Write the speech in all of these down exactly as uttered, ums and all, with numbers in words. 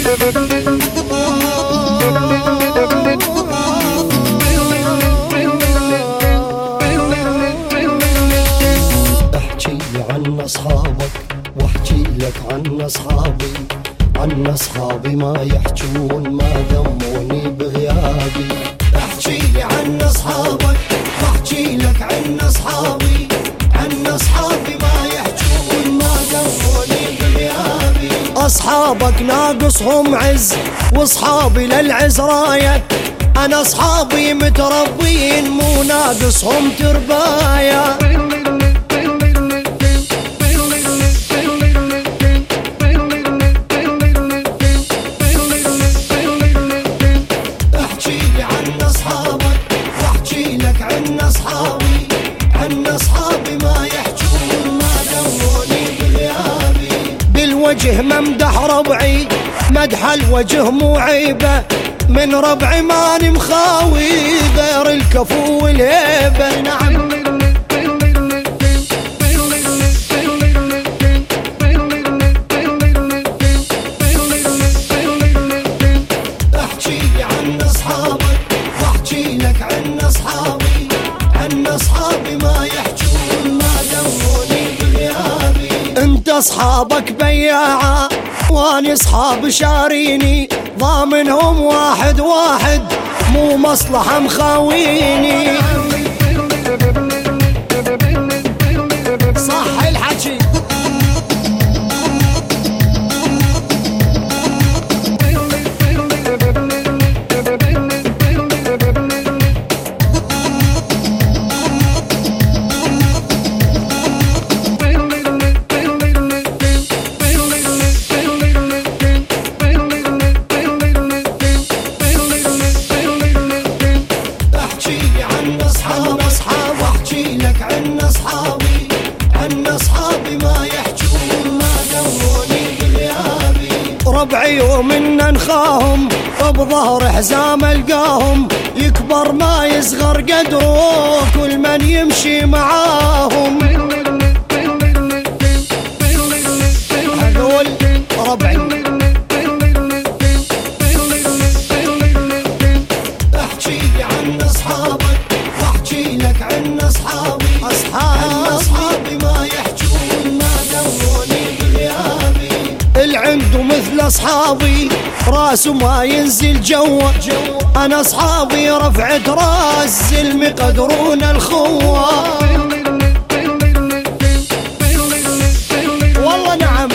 احكي لي عن اصحابك واحكي لك عن اصحابي، عن اصحابي ما يحجون ما ذموني بغيابي. احكي لي عن اصحابك واحكي لك عن اصحابي، عن اصحابي ما يحجون ما ذموني بغيابي. اصحابك ناقصهم عز واصحابي للعز رايه، انا اصحابي متربين مو ناقصهم تربايه. وجه ممدح ربعي مدح الوجه مو عيبه، من ربعي ماني مخاوي غير الكفو والهيبه. نعم احكي لي عن اصحابك واحكي لك عن اصحابي، عن اصحابي ما يحجون ما ذموني بغيابي. انت اصحابك بياعه واني اصحاب شاريني، ضامنهم واحد واحد مو مصلحه مخاويني. صح الحكي ربعي ومنا نخاهم وبظهر حزام القاهم، يكبر ما يصغر قدره كل من يمشي معاهم. هذول ربعي. احكي لي عن اصحابك واحكي لك عن اصحابي، اصحابي ما يحجون ما ذموني بغيابي. العنده مثل اصحابي راسه ما ينزل جوا، انا اصحابي رفعة راس زلم يقدرون الخوة. والله نعم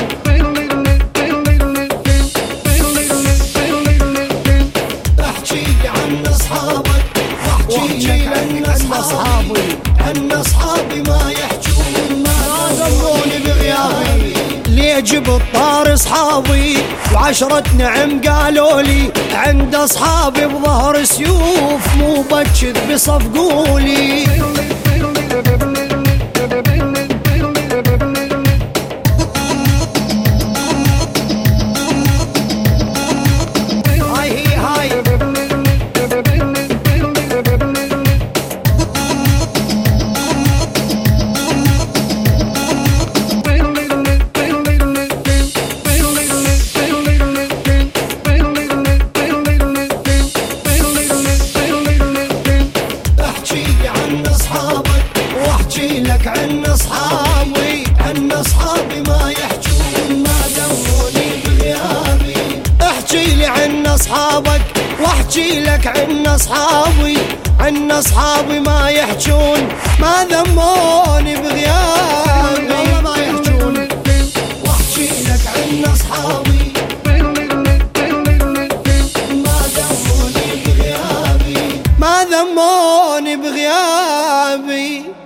احكي لي عن اصحابك واحكي لك عن اصحابي، عن اصحابي ما يحجون ما ذموني بغيابي. ليجب الطار اصحابي وعشرة نعم قالوا لي، عند اصحابي بظهر سيوف مو بكذب صفقولي. هاي هي هاي عن اصحابي، عن اصحابي ما يحجون ما ذموني بغيابي. احكي لي عن اصحابك واحكي لك عن اصحابي، عن اصحابي ما يحجون ما ذموني بغيابي. والله ما يحجون. واحكي لك عن اصحابي ما ذموني بغيابي، ما ذموني بغيابي.